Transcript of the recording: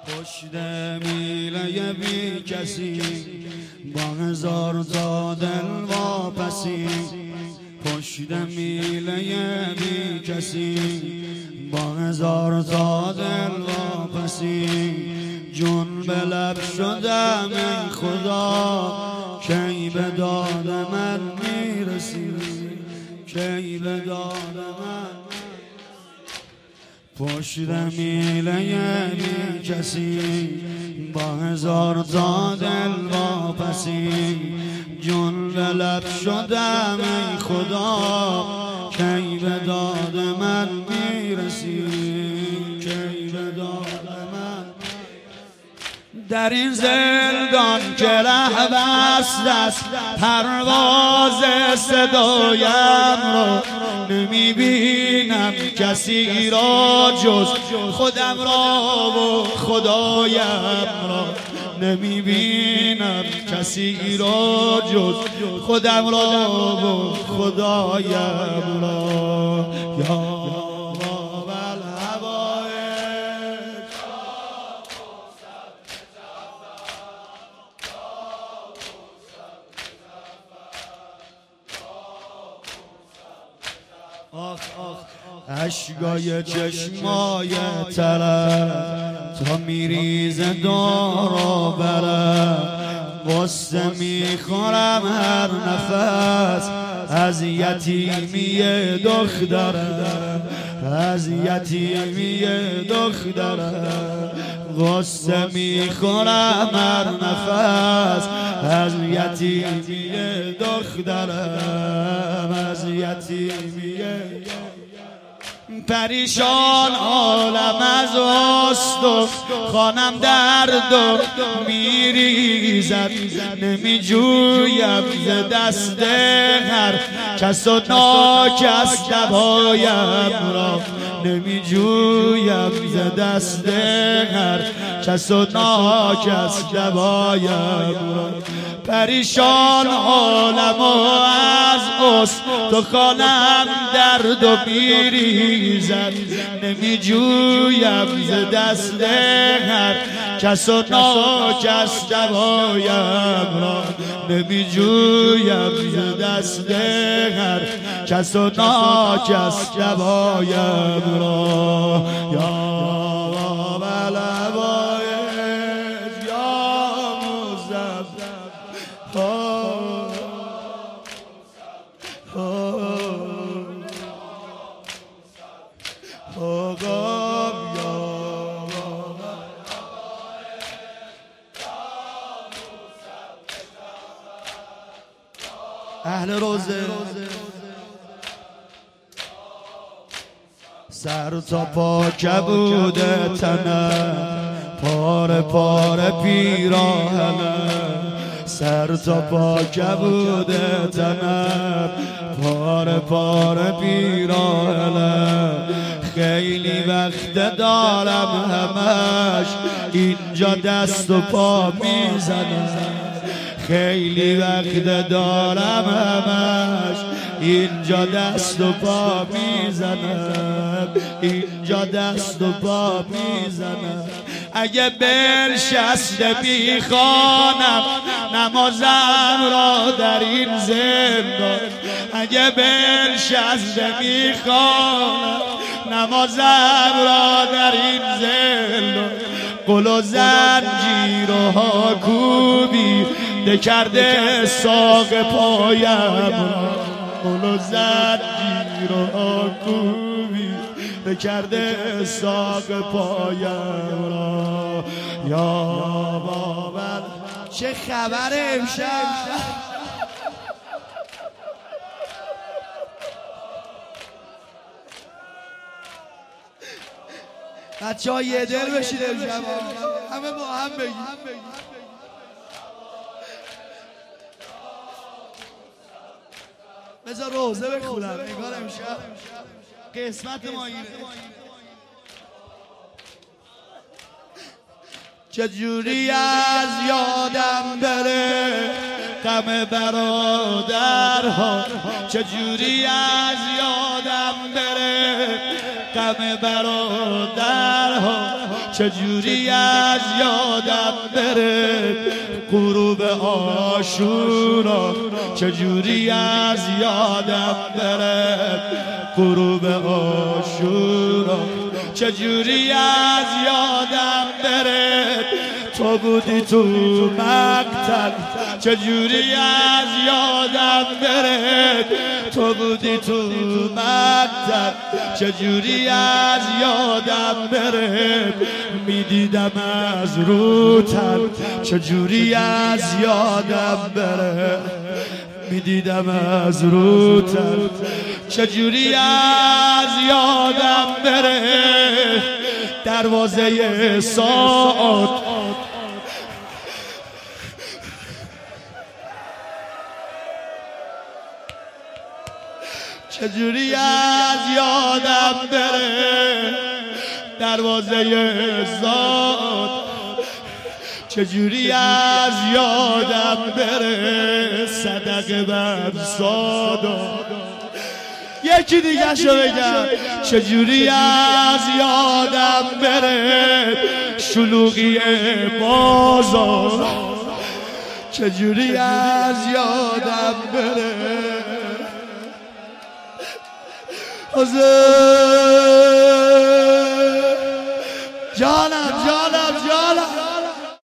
پشت میله بی کسی با هزار تا دل واپسی، پشت میله بی کسی با هزار تا دل واپسی، جون به لب شدم ای خدا کی به داد من میرسی، کی به داد من. پشت میله بی کسی با هزار تا دل واپسی، جون به لب شدم ای خدا کی به داد من میرسی، کی به داد من. در این زندان که ره بست است پرواز صدایم را، نمیبینم کسی را جز خودم را و خدایم را، نمیبینم کسی را جز خودم را و خدایم را. یا اشکای چشمای ترم تا میریزه دارا برم، قصه میخورم هر نفس از یتیمی دخترم، از یتیمی دخترم، قصه میخورم هر نفس از یتیمی دخترم، از یتیمی. پریشان عالم از است خانم درد و میریزد، نمیجویم ز دست هر کس و ناکس دوایم را، نمیجویم ز دست هر کس و ناکس دوایم را. پریشان عالم از است تو خانم درد و میریزد، نمیجویم ز دست هر کس و ناکس دوایم را، نمیجویم ز دست هر کس و ناکس دوایم را. یا اهل روزه سر تا پا کبوده تنم، پاره پاره پیراهنم، سر تا پا کبوده تنم، پاره پاره پیراهنم. خیلی وقت دارم همش اینجا دست و پا میزنم، خیلی وقت دارم همش اینجا دست و پا میزنم، اینجا دست و پا میزنم. اگه بنشسته میخوانم نمازم را در این زندان، اگه بنشسته میخوانم نمازم را در این زندان، قل و زنجیر و هاکوبی کرده ساق پایم را، قل و زنجیر و هاکوبی کرده ساق پایم را. یا بابا چه خبر امشب؟ بچه ها یه دل بشید امشب، همه با هم بگید. بذار روزه بخونم انگار امشب قسمت ما اینه. چجوری از یادم بره غم برادرها، چجوری از یادم بره غم برادرها، چجوری از یادم بره غروب عاشورا چجوری از یادم بره غروب عاشورا چجوری از یادم بره تو بودی تو مقتل چجوری از یادم بره تو بودی تو مقتل چجوری از یادم بره میدیدم از روتن چجوری از یادم بره میدیدم از روتن چجوری از یادم بره دروازه ساعت چجوری از یادم بره دروازه ذات چجوری از یادم بره صدقه بر سادا یکی دیگه شو بگم چجوری از یادم بره شلوغی بازار چجوری از یادم بره جانم